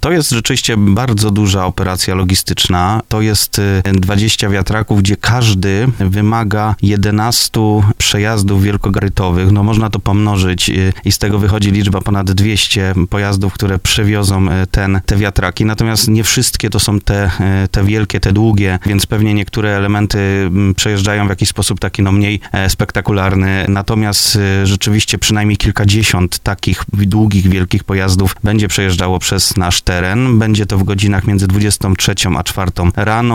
To jest rzeczywiście bardzo duża operacja logistyczna. To jest 20 wiatraków, gdzie każdy wymaga 11 przejazdów wielkogabarytowych. No można to pomnożyć i z tego wychodzi liczba ponad 200 pojazdów, które przewiozą te wiatraki. Natomiast nie wszystkie to są te wielkie, te długie, więc pewnie niektóre elementy przejeżdżają w jakiś sposób taki mniej spektakularny. Natomiast rzeczywiście przynajmniej kilkadziesiąt takich długich, wielkich pojazdów będzie przejeżdżało przez nasz teren. Będzie to w godzinach między 23 a 4 rano.